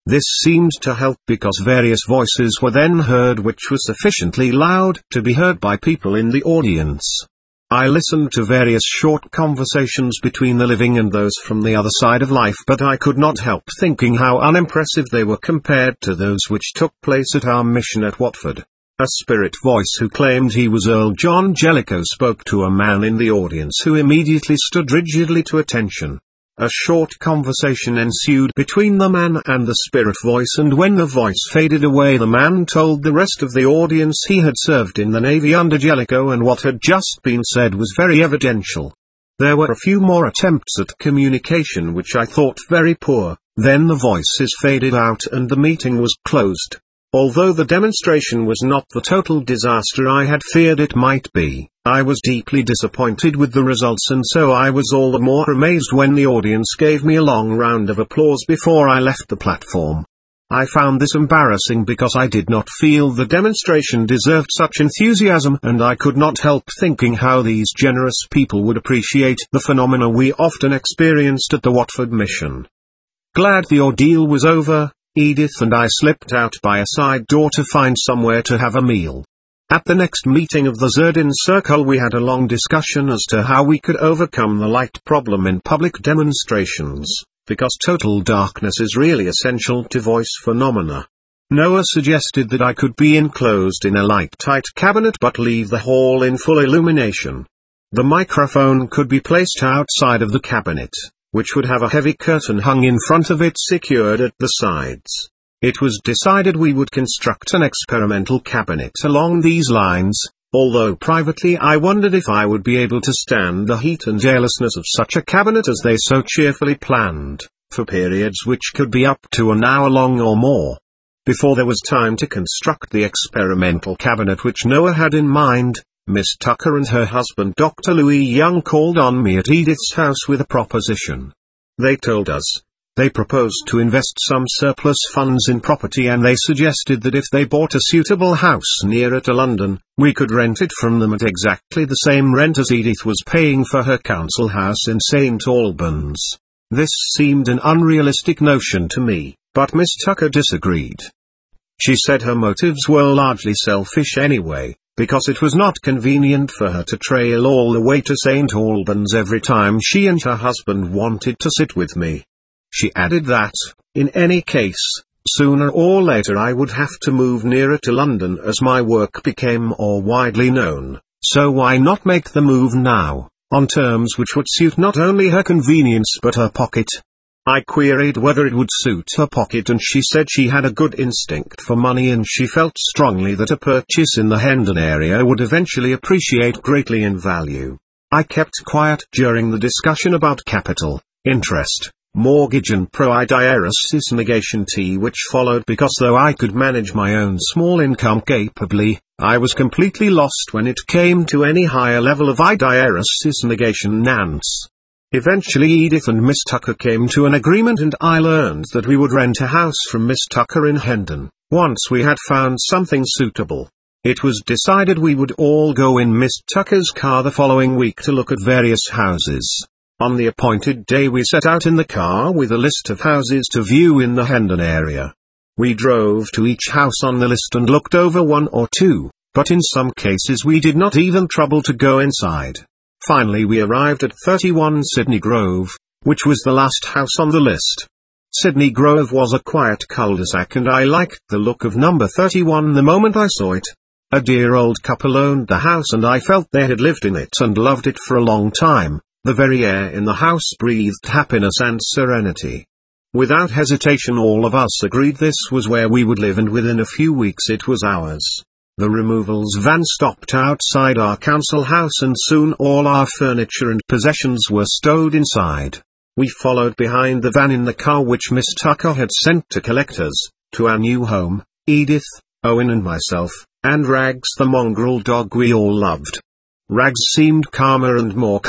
This seemed to help because various voices were then heard which were sufficiently loud to be heard by people in the audience. I listened to various short conversations between the living and those from the other side of life, but I could not help thinking how unimpressive they were compared to those which took place at our mission at Watford. A spirit voice who claimed he was Earl John Jellicoe spoke to a man in the audience who immediately stood rigidly to attention. A short conversation ensued between the man and the spirit voice, and when the voice faded away the man told the rest of the audience he had served in the Navy under Jellicoe, and what had just been said was very evidential. There were a few more attempts at communication which I thought very poor, then the voices faded out and the meeting was closed. Although the demonstration was not the total disaster I had feared it might be, I was deeply disappointed with the results, and so I was all the more amazed when the audience gave me a long round of applause before I left the platform. I found this embarrassing because I did not feel the demonstration deserved such enthusiasm, and I could not help thinking how these generous people would appreciate the phenomena we often experienced at the Watford mission. Glad the ordeal was over, Edith and I slipped out by a side door to find somewhere to have a meal. At the next meeting of the Zerdin Circle we had a long discussion as to how we could overcome the light problem in public demonstrations, because total darkness is really essential to voice phenomena. Noah suggested that I could be enclosed in a light-tight cabinet but leave the hall in full illumination. The microphone could be placed outside of the cabinet, which would have a heavy curtain hung in front of it secured at the sides. It was decided we would construct an experimental cabinet along these lines, although privately I wondered if I would be able to stand the heat and airlessness of such a cabinet as they so cheerfully planned, for periods which could be up to an hour long or more. Before there was time to construct the experimental cabinet which Noah had in mind, Miss Tucker and her husband Dr. Louis Young called on me at Edith's house with a proposition. They told us, they proposed to invest some surplus funds in property, and they suggested that if they bought a suitable house nearer to London, we could rent it from them at exactly the same rent as Edith was paying for her council house in St. Albans. This seemed an unrealistic notion to me, but Miss Tucker disagreed. She said her motives were largely selfish anyway, because it was not convenient for her to trail all the way to St. Albans every time she and her husband wanted to sit with me. She added that, in any case, sooner or later I would have to move nearer to London as my work became more widely known, so why not make the move now, on terms which would suit not only her convenience but her pocket? I queried whether it would suit her pocket, and she said she had a good instinct for money and she felt strongly that a purchase in the Hendon area would eventually appreciate greatly in value. I kept quiet during the discussion about capital, interest, mortgage and pro-IDRS negation which followed, because though I could manage my own small income capably, I was completely lost when it came to any higher level of IDRS negation nance. Eventually Edith and Miss Tucker came to an agreement, and I learned that we would rent a house from Miss Tucker in Hendon, once we had found something suitable. It was decided we would all go in Miss Tucker's car the following week to look at various houses. On the appointed day we set out in the car with a list of houses to view in the Hendon area. We drove to each house on the list and looked over one or two, but in some cases we did not even trouble to go inside. Finally we arrived at 31 Sydney Grove, which was the last house on the list. Sydney Grove was a quiet cul-de-sac, and I liked the look of number 31 the moment I saw it. A dear old couple owned the house, and I felt they had lived in it and loved it for a long time. The very air in the house breathed happiness and serenity. Without hesitation all of us agreed this was where we would live, and within a few weeks it was ours. The removals van stopped outside our council house, and soon all our furniture and possessions were stowed inside. We followed behind the van in the car which Miss Tucker had sent to collect us, to our new home, Edith, Owen and myself, and Rags the mongrel dog we all loved. Rags seemed calmer and more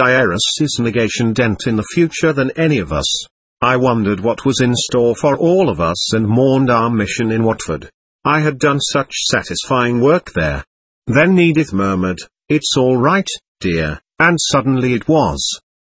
IDRS negation dent in the future than any of us. I wondered what was in store for all of us and mourned our mission in Watford. I had done such satisfying work there. Then Edith murmured, "It's all right, dear," and suddenly it was.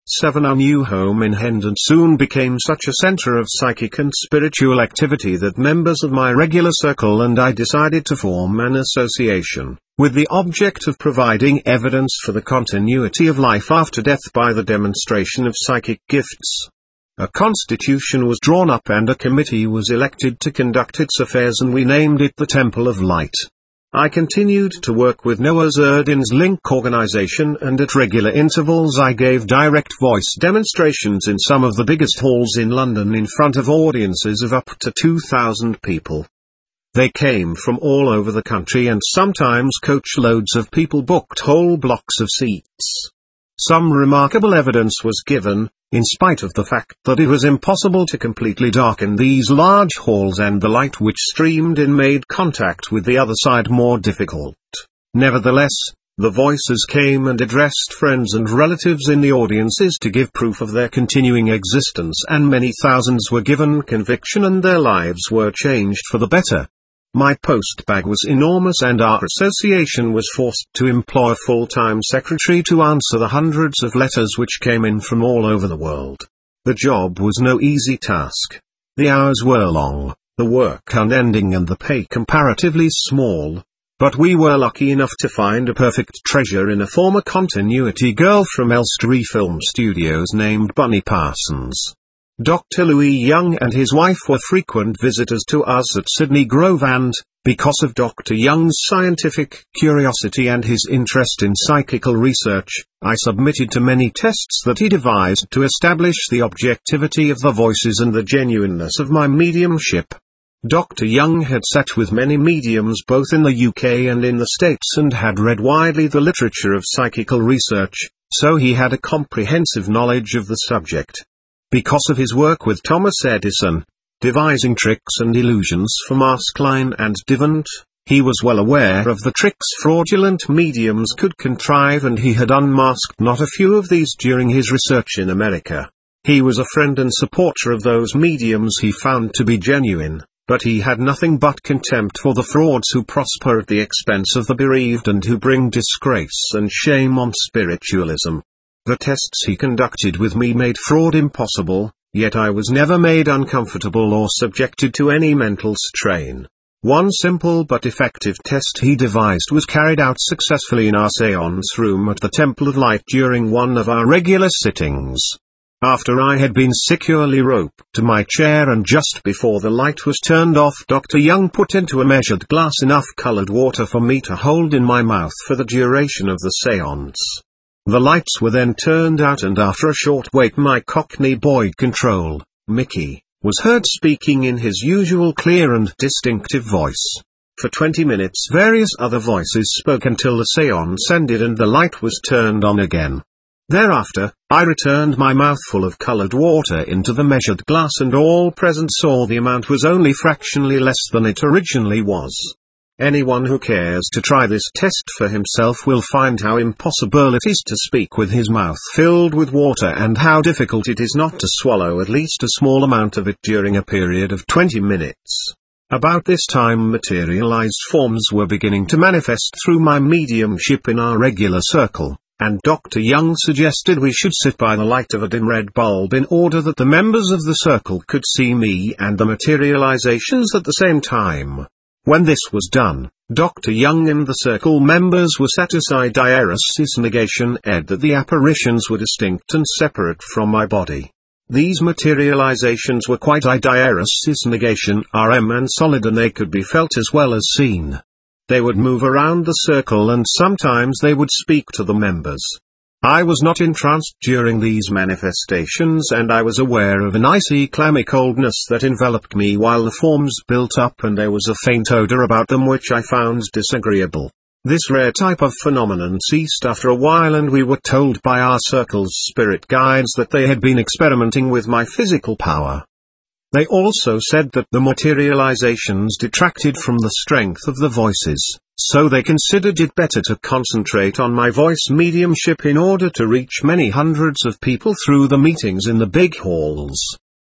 7. Our new home in Hendon soon became such a center of psychic and spiritual activity that members of my regular circle and I decided to form an association, with the object of providing evidence for the continuity of life after death by the demonstration of psychic gifts. A constitution was drawn up and a committee was elected to conduct its affairs, and we named it the Temple of Light. I continued to work with Noah Zerdin's Link organization, and at regular intervals I gave direct voice demonstrations in some of the biggest halls in London in front of audiences of up to 2,000 people. They came from all over the country, and sometimes coachloads of people booked whole blocks of seats. Some remarkable evidence was given, in spite of the fact that it was impossible to completely darken these large halls, and the light which streamed in made contact with the other side more difficult. Nevertheless, the voices came and addressed friends and relatives in the audiences to give proof of their continuing existence, and many thousands were given conviction and their lives were changed for the better. My post bag was enormous, and our association was forced to employ a full-time secretary to answer the hundreds of letters which came in from all over the world. The job was no easy task. The hours were long, the work unending, and the pay comparatively small. But we were lucky enough to find a perfect treasure in a former continuity girl from Elstree Film Studios named Bunny Parsons. Dr. Louis Young and his wife were frequent visitors to us at Sydney Grove, and, because of Dr. Young's scientific curiosity and his interest in psychical research, I submitted to many tests that he devised to establish the objectivity of the voices and the genuineness of my mediumship. Dr. Young had sat with many mediums both in the UK and in the States, and had read widely the literature of psychical research, so he had a comprehensive knowledge of the subject. Because of his work with Thomas Edison, devising tricks and illusions for Maskelyne and Devant, he was well aware of the tricks fraudulent mediums could contrive, and he had unmasked not a few of these during his research in America. He was a friend and supporter of those mediums he found to be genuine, but he had nothing but contempt for the frauds who prosper at the expense of the bereaved and who bring disgrace and shame on spiritualism. The tests he conducted with me made fraud impossible, yet I was never made uncomfortable or subjected to any mental strain. One simple but effective test he devised was carried out successfully in our séance room at the Temple of Light during one of our regular sittings. After I had been securely roped to my chair and just before the light was turned off, Dr. Young put into a measured glass enough colored water for me to hold in my mouth for the duration of the séance. The lights were then turned out, and after a short wait my Cockney boy control, Mickey, was heard speaking in his usual clear and distinctive voice. For 20 minutes various other voices spoke until the séance ended and the light was turned on again. Thereafter, I returned my mouthful of colored water into the measured glass, and all present saw the amount was only fractionally less than it originally was. Anyone who cares to try this test for himself will find how impossible it is to speak with his mouth filled with water, and how difficult it is not to swallow at least a small amount of it during a period of 20 minutes. About this time materialized forms were beginning to manifest through my mediumship in our regular circle, and Dr. Young suggested we should sit by the light of a dim red bulb in order that the members of the circle could see me and the materializations at the same time. When this was done, Dr. Young and the circle members were set aside. Diaeresis negation ed that the apparitions were distinct and separate from my body. These materializations were quite diaeresis negation RM and solid, and they could be felt as well as seen. They would move around the circle and sometimes they would speak to the members. I was not entranced during these manifestations, and I was aware of an icy clammy coldness that enveloped me while the forms built up, and there was a faint odor about them which I found disagreeable. This rare type of phenomenon ceased after a while, and we were told by our circle's spirit guides that they had been experimenting with my physical power. They also said that the materializations detracted from the strength of the voices, so they considered it better to concentrate on my voice mediumship in order to reach many hundreds of people through the meetings in the big halls.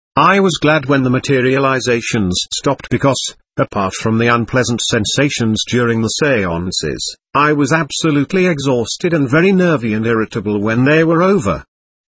I was glad when the materializations stopped because, apart from the unpleasant sensations during the séances, I was absolutely exhausted and very nervy and irritable when they were over.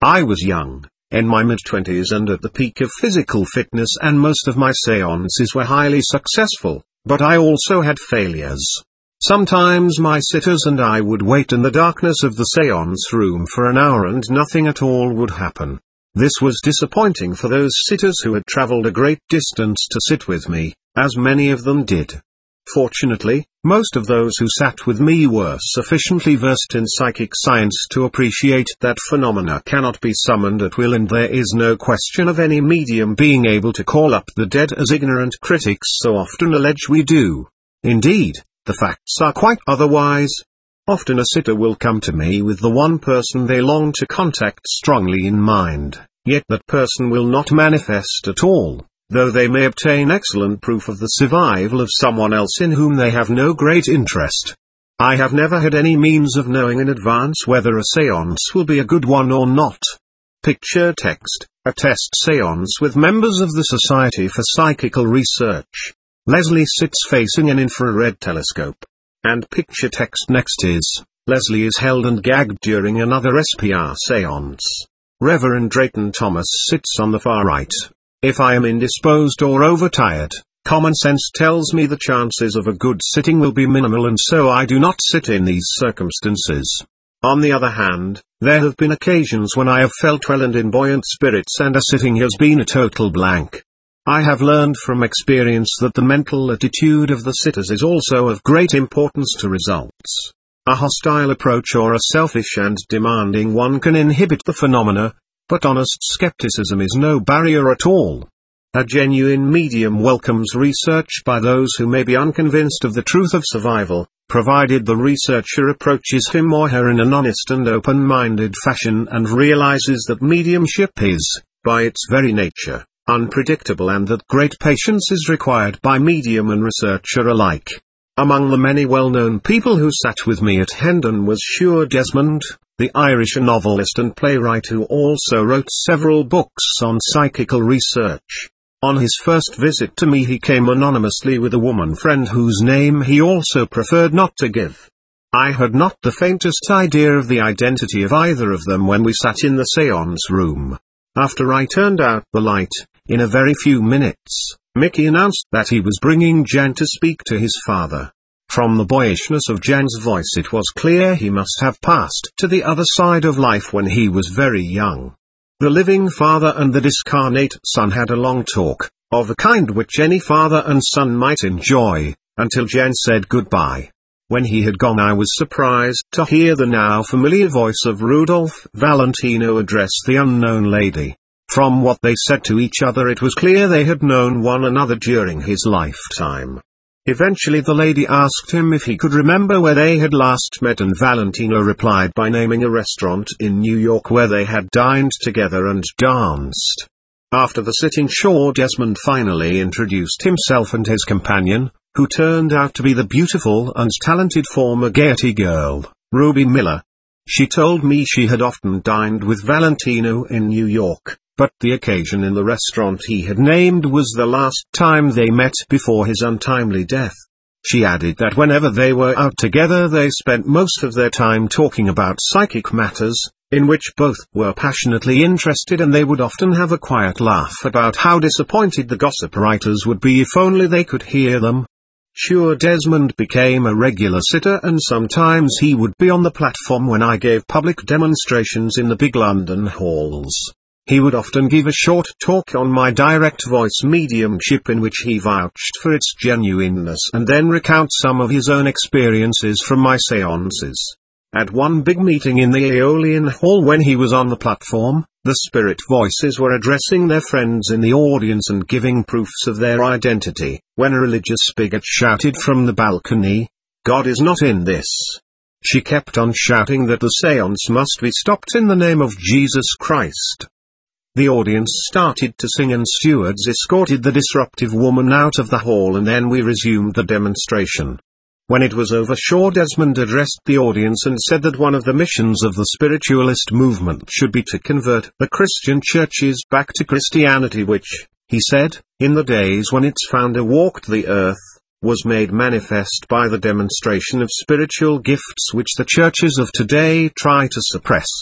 I was young, in my mid-20s and at the peak of physical fitness, and most of my seances were highly successful, but I also had failures. Sometimes my sitters and I would wait in the darkness of the seance room for an hour and nothing at all would happen. This was disappointing for those sitters who had traveled a great distance to sit with me, as many of them did. Fortunately, most of those who sat with me were sufficiently versed in psychic science to appreciate that phenomena cannot be summoned at will, and there is no question of any medium being able to call up the dead as ignorant critics so often allege we do. Indeed, the facts are quite otherwise. Often a sitter will come to me with the one person they long to contact strongly in mind, yet that person will not manifest at all, though they may obtain excellent proof of the survival of someone else in whom they have no great interest. I have never had any means of knowing in advance whether a séance will be a good one or not. Picture text, a test séance with members of the Society for Psychical Research. Leslie sits facing an infrared telescope. And picture text next is, Leslie is held and gagged during another SPR séance. Reverend Drayton Thomas sits on the far right. If I am indisposed or overtired, common sense tells me the chances of a good sitting will be minimal, and so I do not sit in these circumstances. On the other hand, there have been occasions when I have felt well and in buoyant spirits and a sitting has been a total blank. I have learned from experience that the mental attitude of the sitters is also of great importance to results. A hostile approach or a selfish and demanding one can inhibit the phenomena, but honest skepticism is no barrier at all. A genuine medium welcomes research by those who may be unconvinced of the truth of survival, provided the researcher approaches him or her in an honest and open-minded fashion and realizes that mediumship is, by its very nature, unpredictable, and that great patience is required by medium and researcher alike. Among the many well-known people who sat with me at Hendon was Shure Desmond, the Irish novelist and playwright who also wrote several books on psychical research. On his first visit to me he came anonymously with a woman friend whose name he also preferred not to give. I had not the faintest idea of the identity of either of them when we sat in the séance room. After I turned out the light, in a very few minutes, Mickey announced that he was bringing Jan to speak to his father. From the boyishness of Jan's voice it was clear he must have passed to the other side of life when he was very young. The living father and the discarnate son had a long talk, of a kind which any father and son might enjoy, until Jan said goodbye. When he had gone I was surprised to hear the now familiar voice of Rudolph Valentino address the unknown lady. From what they said to each other it was clear they had known one another during his lifetime. Eventually the lady asked him if he could remember where they had last met, and Valentino replied by naming a restaurant in New York where they had dined together and danced. After the sitting, Shure Desmond finally introduced himself and his companion, who turned out to be the beautiful and talented former Gaiety girl, Ruby Miller. She told me she had often dined with Valentino in New York, but the occasion in the restaurant he had named was the last time they met before his untimely death. She added that whenever they were out together they spent most of their time talking about psychic matters, in which both were passionately interested, and they would often have a quiet laugh about how disappointed the gossip writers would be if only they could hear them. Shure Desmond became a regular sitter, and sometimes he would be on the platform when I gave public demonstrations in the big London halls. He would often give a short talk on my direct voice mediumship in which he vouched for its genuineness and then recount some of his own experiences from my seances. At one big meeting in the Aeolian Hall when he was on the platform, the spirit voices were addressing their friends in the audience and giving proofs of their identity, when a religious bigot shouted from the balcony, "God is not in this." She kept on shouting that the séance must be stopped in the name of Jesus Christ. The audience started to sing and stewards escorted the disruptive woman out of the hall, and then we resumed the demonstration. When it was over, Shure Desmond addressed the audience and said that one of the missions of the spiritualist movement should be to convert the Christian churches back to Christianity, which, he said, in the days when its founder walked the earth, was made manifest by the demonstration of spiritual gifts which the churches of today try to suppress.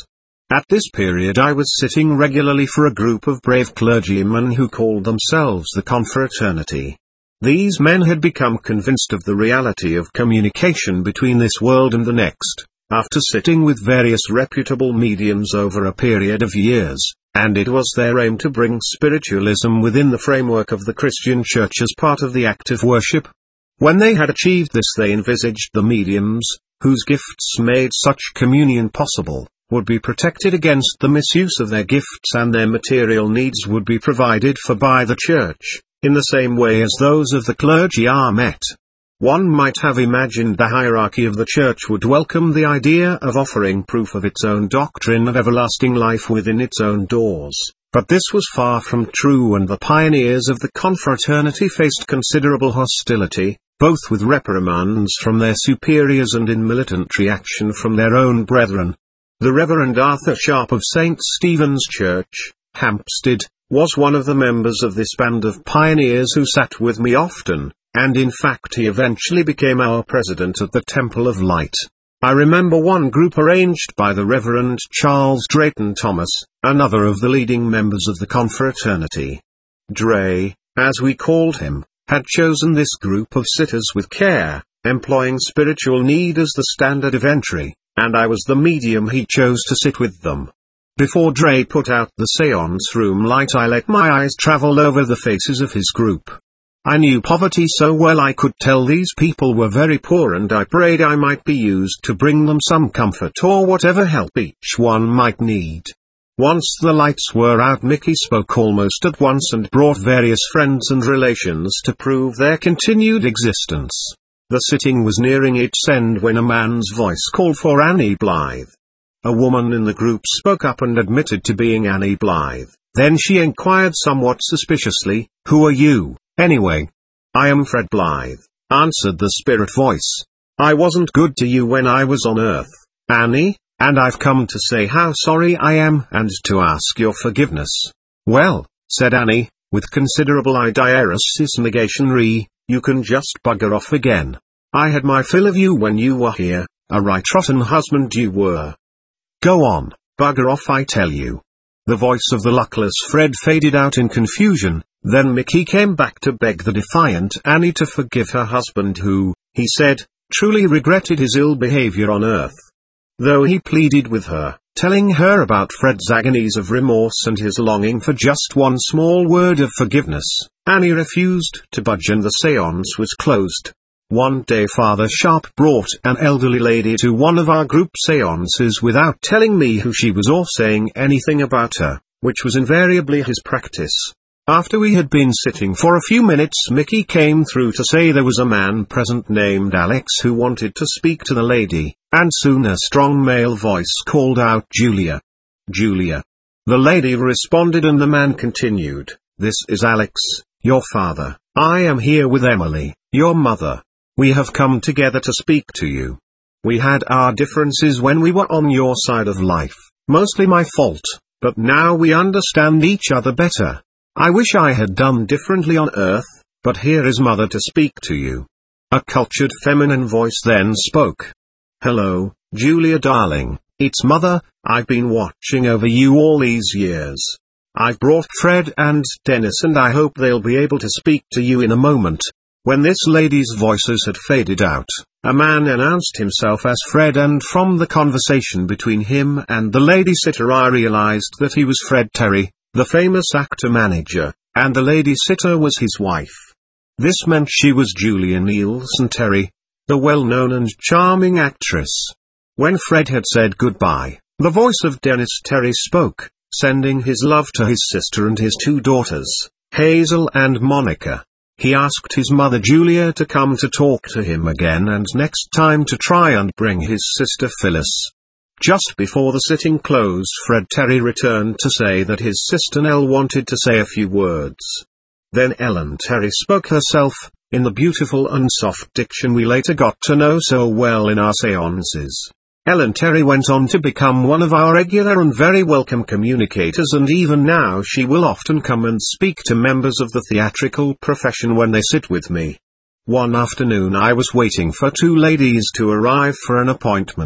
At this period I was sitting regularly for a group of brave clergymen who called themselves the Confraternity. These men had become convinced of the reality of communication between this world and the next, after sitting with various reputable mediums over a period of years, and it was their aim to bring spiritualism within the framework of the Christian Church as part of the act of worship. When they had achieved this, they envisaged the mediums, whose gifts made such communion possible, would be protected against the misuse of their gifts, and their material needs would be provided for by the Church, in the same way as those of the clergy are met. One might have imagined the hierarchy of the Church would welcome the idea of offering proof of its own doctrine of everlasting life within its own doors, but this was far from true, and the pioneers of the Confraternity faced considerable hostility, both with reprimands from their superiors and in militant reaction from their own brethren. The Reverend Arthur Sharp of St. Stephen's Church, Hampstead, was one of the members of this band of pioneers who sat with me often, and in fact he eventually became our president at the Temple of Light. I remember one group arranged by the Reverend Charles Drayton Thomas, another of the leading members of the Confraternity. Dray, as we called him, had chosen this group of sitters with care, employing spiritual need as the standard of entry, and I was the medium he chose to sit with them. Before Dray put out the séance room light, I let my eyes travel over the faces of his group. I knew poverty so well I could tell these people were very poor, and I prayed I might be used to bring them some comfort or whatever help each one might need. Once the lights were out, Mickey spoke almost at once and brought various friends and relations to prove their continued existence. The sitting was nearing its end when a man's voice called for Annie Blythe. A woman in the group spoke up and admitted to being Annie Blythe. Then she inquired somewhat suspiciously, "Who are you, anyway?" "I am Fred Blythe," answered the spirit voice. "I wasn't good to you when I was on earth, Annie, and I've come to say how sorry I am and to ask your forgiveness." "Well," said Annie, with considerable idiosis negation, "you can just bugger off again. I had my fill of you when you were here, a right rotten husband you were. Go on, bugger off, I tell you." The voice of the luckless Fred faded out in confusion. Then Mickey came back to beg the defiant Annie to forgive her husband, who, he said, truly regretted his ill behavior on earth. Though he pleaded with her, telling her about Fred's agonies of remorse and his longing for just one small word of forgiveness, Annie refused to budge, and the séance was closed. One day Father Sharp brought an elderly lady to one of our group séances without telling me who she was or saying anything about her, which was invariably his practice. After we had been sitting for a few minutes, Mickey came through to say there was a man present named Alex who wanted to speak to the lady, and soon a strong male voice called out, "Julia! Julia!" The lady responded, and the man continued, "This is Alex, your father. I am here with Emily, your mother. We have come together to speak to you. We had our differences when we were on your side of life, mostly my fault, but now we understand each other better. I wish I had done differently on earth, but here is Mother to speak to you." A cultured feminine voice then spoke. "Hello, Julia darling, it's Mother. I've been watching over you all these years. I've brought Fred and Dennis, and I hope they'll be able to speak to you in a moment." When this lady's voices had faded out, a man announced himself as Fred, and from the conversation between him and the lady sitter I realized that he was Fred Terry, the famous actor-manager, and the lady sitter was his wife. This meant she was Julia Neilson Terry, the well-known and charming actress. When Fred had said goodbye, the voice of Dennis Terry spoke, sending his love to his sister and his two daughters, Hazel and Monica. He asked his mother Julia to come to talk to him again, and next time to try and bring his sister Phyllis. Just before the sitting closed, Fred Terry returned to say that his sister Nell wanted to say a few words. Then Ellen Terry spoke herself, in the beautiful and soft diction we later got to know so well in our séances. Ellen Terry went on to become one of our regular and very welcome communicators, and even now she will often come and speak to members of the theatrical profession when they sit with me. One afternoon I was waiting for two ladies to arrive for an appointment.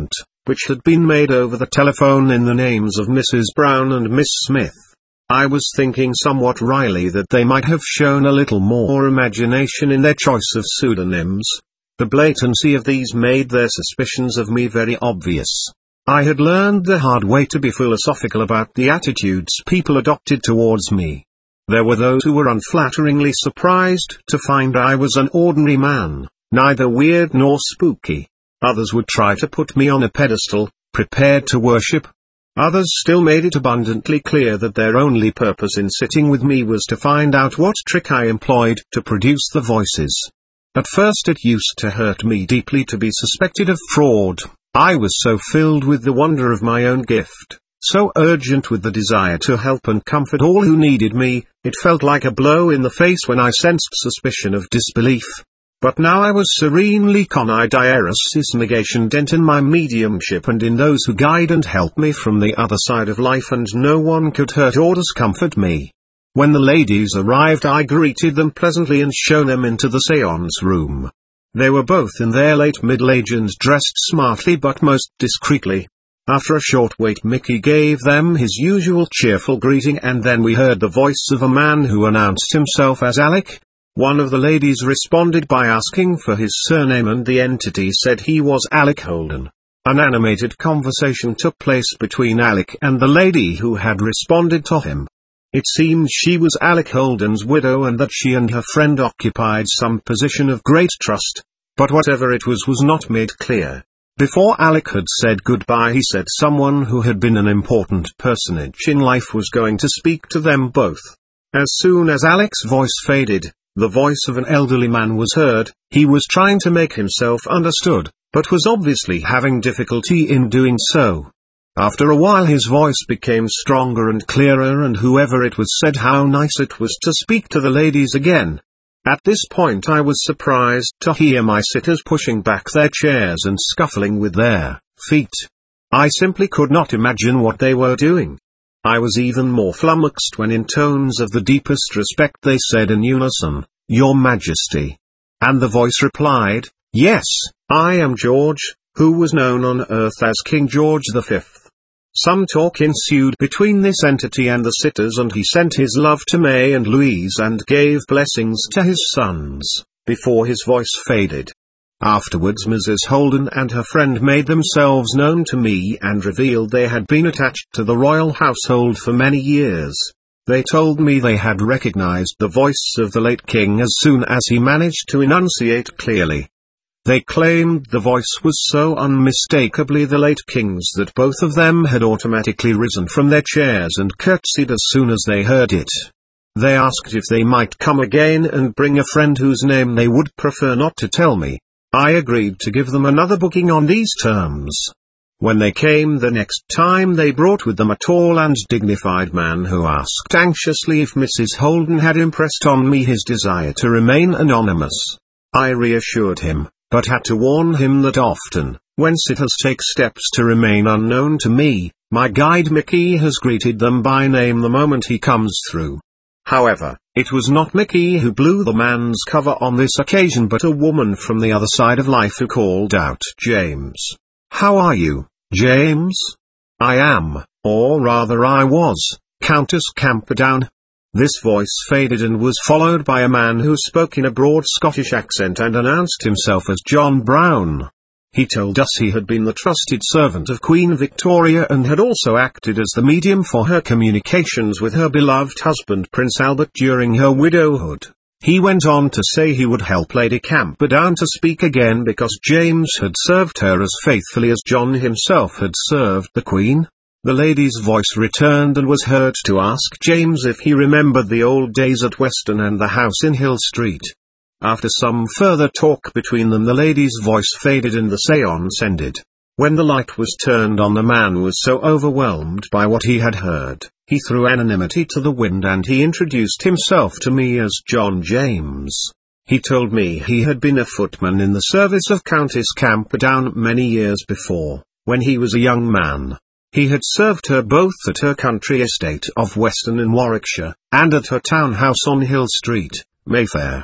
which had been made over the telephone in the names of Mrs. Brown and Miss Smith. I was thinking somewhat wryly that they might have shown a little more imagination in their choice of pseudonyms. The blatancy of these made their suspicions of me very obvious. I had learned the hard way to be philosophical about the attitudes people adopted towards me. There were those who were unflatteringly surprised to find I was an ordinary man, neither weird nor spooky. Others would try to put me on a pedestal, prepared to worship. Others still made it abundantly clear that their only purpose in sitting with me was to find out what trick I employed to produce the voices. At first it used to hurt me deeply to be suspected of fraud. I was so filled with the wonder of my own gift, so urgent with the desire to help and comfort all who needed me, it felt like a blow in the face when I sensed suspicion of disbelief. But now I was serenely Conidierus's negation dent in my mediumship and in those who guide and help me from the other side of life, and no one could hurt or discomfort me. When the ladies arrived I greeted them pleasantly and showed them into the séance room. They were both in their late middle age and dressed smartly but most discreetly. After a short wait Mickey gave them his usual cheerful greeting, and then we heard the voice of a man who announced himself as Alec. One of the ladies responded by asking for his surname, and the entity said he was Alec Holden. An animated conversation took place between Alec and the lady who had responded to him. It seemed she was Alec Holden's widow and that she and her friend occupied some position of great trust, but whatever it was not made clear. Before Alec had said goodbye he said someone who had been an important personage in life was going to speak to them both. As soon as Alec's voice faded, the voice of an elderly man was heard. He was trying to make himself understood, but was obviously having difficulty in doing so. After a while his voice became stronger and clearer, and whoever it was said how nice it was to speak to the ladies again. At this point I was surprised to hear my sitters pushing back their chairs and scuffling with their feet. I simply could not imagine what they were doing. I was even more flummoxed when in tones of the deepest respect they said in unison, "Your Majesty." And the voice replied, "Yes, I am George, who was known on earth as King George V." Some talk ensued between this entity and the sitters, and he sent his love to May and Louise and gave blessings to his sons, before his voice faded. Afterwards Mrs. Holden and her friend made themselves known to me and revealed they had been attached to the royal household for many years. They told me they had recognized the voice of the late king as soon as he managed to enunciate clearly. They claimed the voice was so unmistakably the late king's that both of them had automatically risen from their chairs and curtsied as soon as they heard it. They asked if they might come again and bring a friend whose name they would prefer not to tell me. I agreed to give them another booking on these terms. When they came the next time they brought with them a tall and dignified man who asked anxiously if Mrs. Holden had impressed on me his desire to remain anonymous. I reassured him, but had to warn him that often, when sitters take steps to remain unknown to me, my guide Mickey has greeted them by name the moment he comes through. However, it was not Mickey who blew the man's cover on this occasion, but a woman from the other side of life who called out, "James. How are you, James?" "I am, or rather I was, Countess Camperdown." This voice faded and was followed by a man who spoke in a broad Scottish accent and announced himself as John Brown. He told us he had been the trusted servant of Queen Victoria and had also acted as the medium for her communications with her beloved husband Prince Albert during her widowhood. He went on to say he would help Lady Camperdown to speak again because James had served her as faithfully as John himself had served the Queen. The lady's voice returned and was heard to ask James if he remembered the old days at Weston and the house in Hill Street. After some further talk between them the lady's voice faded and the séance ended. When the light was turned on the man was so overwhelmed by what he had heard, he threw anonymity to the wind and he introduced himself to me as John James. He told me he had been a footman in the service of Countess Camperdown many years before, when he was a young man. He had served her both at her country estate of Weston in Warwickshire, and at her town house on Hill Street, Mayfair.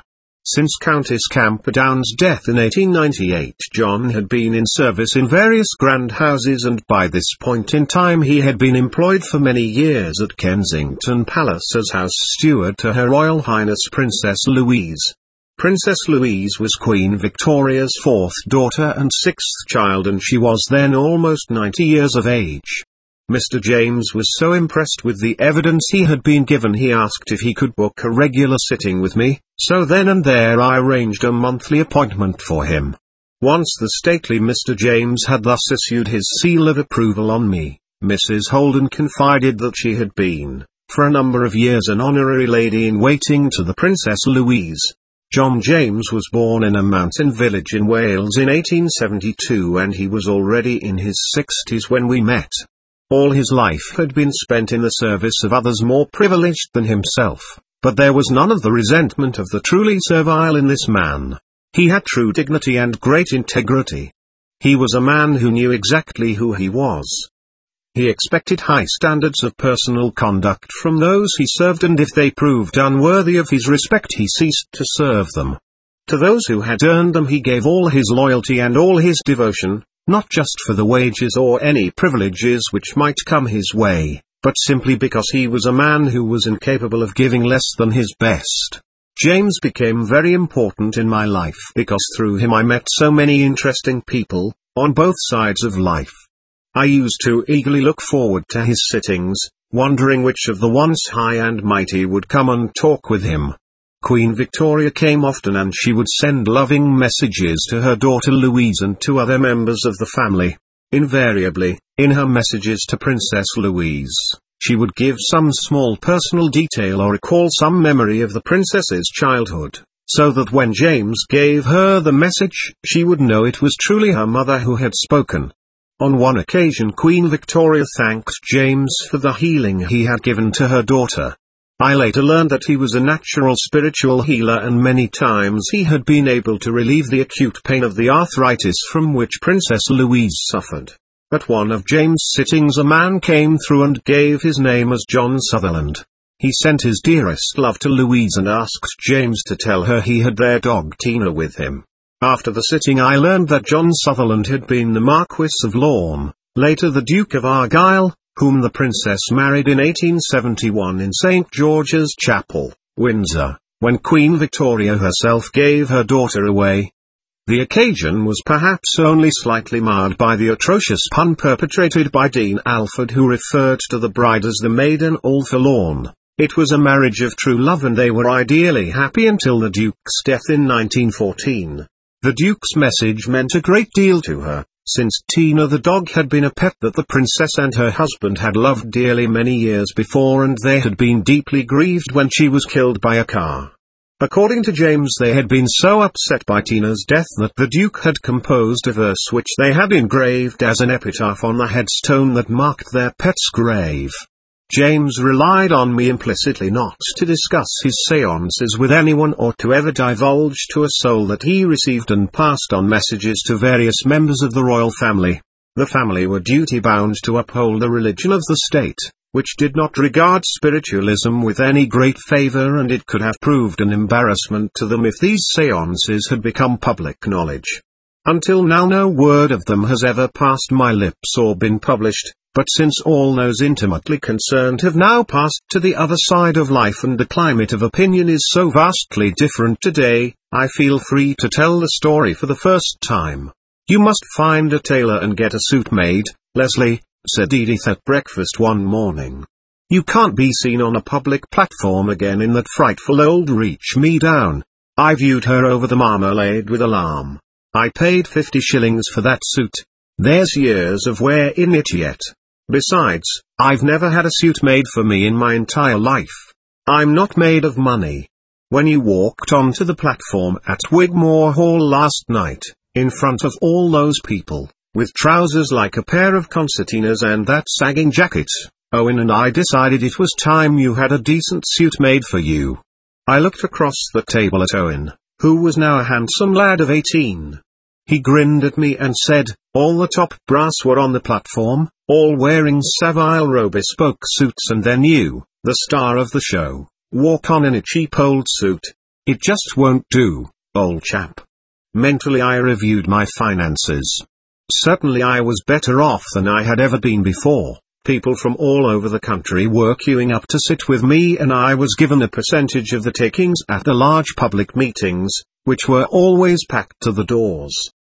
Since Countess Camperdown's death in 1898, John had been in service in various grand houses, and by this point in time he had been employed for many years at Kensington Palace as house steward to Her Royal Highness Princess Louise. Princess Louise was Queen Victoria's fourth daughter and sixth child, and she was then almost 90 years of age. Mr. James was so impressed with the evidence he had been given, he asked if he could book a regular sitting with me, so then and there I arranged a monthly appointment for him. Once the stately Mr. James had thus issued his seal of approval on me, Mrs. Holden confided that she had been, for a number of years, an honorary lady-in-waiting to the Princess Louise. John James was born in a mountain village in Wales in 1872, and he was already in his 60s when we met. All his life had been spent in the service of others more privileged than himself, but there was none of the resentment of the truly servile in this man. He had true dignity and great integrity. He was a man who knew exactly who he was. He expected high standards of personal conduct from those he served, and if they proved unworthy of his respect he ceased to serve them. To those who had earned them he gave all his loyalty and all his devotion, not just for the wages or any privileges which might come his way, but simply because he was a man who was incapable of giving less than his best. James became very important in my life because through him I met so many interesting people, on both sides of life. I used to eagerly look forward to his sittings, wondering which of the once high and mighty would come and talk with him. Queen Victoria came often, and she would send loving messages to her daughter Louise and to other members of the family. Invariably, in her messages to Princess Louise, she would give some small personal detail or recall some memory of the princess's childhood, so that when James gave her the message, she would know it was truly her mother who had spoken. On one occasion Queen Victoria thanked James for the healing he had given to her daughter. I later learned that he was a natural spiritual healer, and many times he had been able to relieve the acute pain of the arthritis from which Princess Louise suffered. At one of James' sittings a man came through and gave his name as John Sutherland. He sent his dearest love to Louise and asked James to tell her he had their dog Tina with him. After the sitting I learned that John Sutherland had been the Marquis of Lorne, later the Duke of Argyll, whom the princess married in 1871 in St. George's Chapel, Windsor, when Queen Victoria herself gave her daughter away. The occasion was perhaps only slightly marred by the atrocious pun perpetrated by Dean Alford, who referred to the bride as the maiden all forlorn. It was a marriage of true love, and they were ideally happy until the Duke's death in 1914. The Duke's message meant a great deal to her, since Tina the dog had been a pet that the princess and her husband had loved dearly many years before, and they had been deeply grieved when she was killed by a car. According to James, they had been so upset by Tina's death that the Duke had composed a verse which they had engraved as an epitaph on the headstone that marked their pet's grave. James relied on me implicitly not to discuss his séances with anyone or to ever divulge to a soul that he received and passed on messages to various members of the royal family. The family were duty-bound to uphold the religion of the state, which did not regard spiritualism with any great favor, and it could have proved an embarrassment to them if these séances had become public knowledge. Until now no word of them has ever passed my lips or been published. But since all those intimately concerned have now passed to the other side of life and the climate of opinion is so vastly different today, I feel free to tell the story for the first time. "You must find a tailor and get a suit made, Leslie," said Edith at breakfast one morning. "You can't be seen on a public platform again in that frightful old reach-me-down." I viewed her over the marmalade with alarm. "I paid 50 shillings for that suit. There's years of wear in it yet. Besides, I've never had a suit made for me in my entire life. I'm not made of money." When you walked onto the platform at Wigmore Hall last night, in front of all those people, with trousers like a pair of concertinas and that sagging jacket, Owen and I decided it was time you had a decent suit made for you. I looked across the table at Owen, who was now a handsome lad of 18. He grinned at me and said, "All the top brass were on the platform, all wearing Savile Row bespoke suits, and then you, the star of the show, walk on in a cheap old suit. It just won't do, old chap. Mentally I reviewed my finances. Certainly I was better off than I had ever been before. People from all over the country were queuing up to sit with me, and I was given a percentage of the takings at the large public meetings, which were always packed to the doors.